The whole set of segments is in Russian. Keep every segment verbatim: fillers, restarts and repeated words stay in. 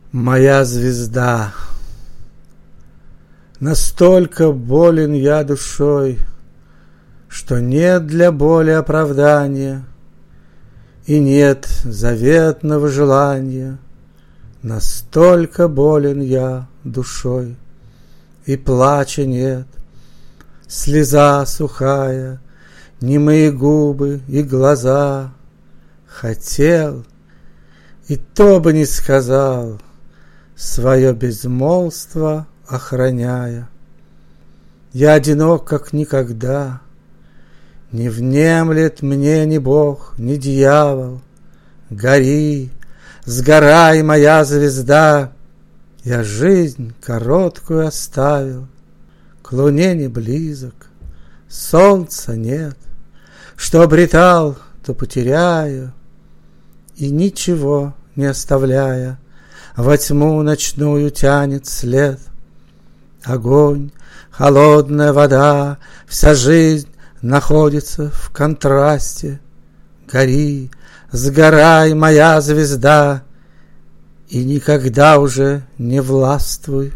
Моя звезда, настолько болен я душой, что нет для боли оправдания и нет заветного желания. Настолько болен я душой, и плача нет, слеза сухая, немые губы и глаза. Хотел, и то бы не сказал, свое безмолвство охраняя. Я одинок, как никогда, не внемлет мне ни Бог, ни дьявол. Гори, сгорай, моя звезда, я жизнь короткую оставил, к луне не близок, солнца нет, что обретал, то потеряю, и ничего не оставляя, во тьму ночную тянет след. Огонь, холодная вода, вся жизнь находится в контрасте. Гори, сгорай, моя звезда, и никогда уже не властвуй.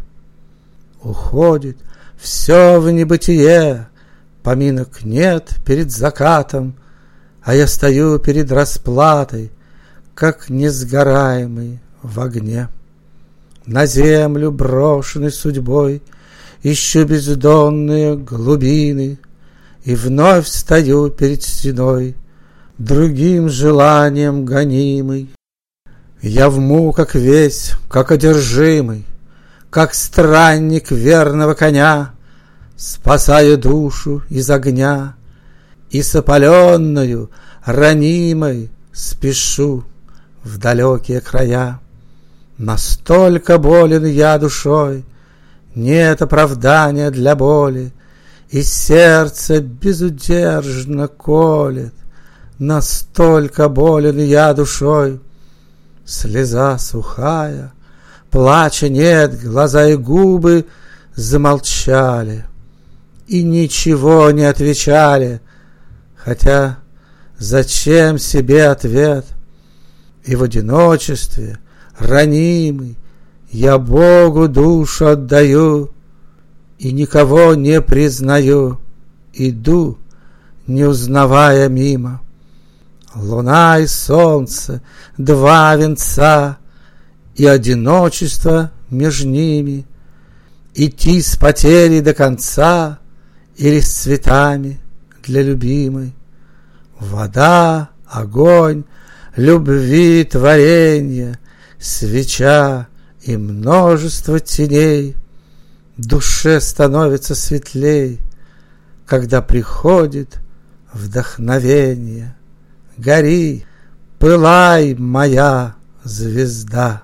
Уходит все в небытие, поминок нет перед закатом, а я стою перед расплатой, как несгораемый в огне. На землю, брошенной судьбой, ищу бездонные глубины, и вновь стою перед стеной, другим желанием гонимый. Я в муках весь, как одержимый, как странник верного коня, спасаю душу из огня, и с опаленною, ранимой спешу в далекие края. Настолько болен я душой, нет оправдания для боли, и сердце безудержно колет. Настолько болен я душой, слеза сухая, плача нет, глаза и губы замолчали и ничего не отвечали, хотя зачем себе ответ? И в одиночестве, ранимый, я Богу душу отдаю и никого не признаю, иду, не узнавая мимо. Луна и солнце, два венца, и одиночество между ними. Идти с потерей до конца или с цветами для любимой. Вода, огонь, любви творенье, свеча и множество теней. Душе становится светлей, когда приходит вдохновение. Гори, пылай, моя звезда.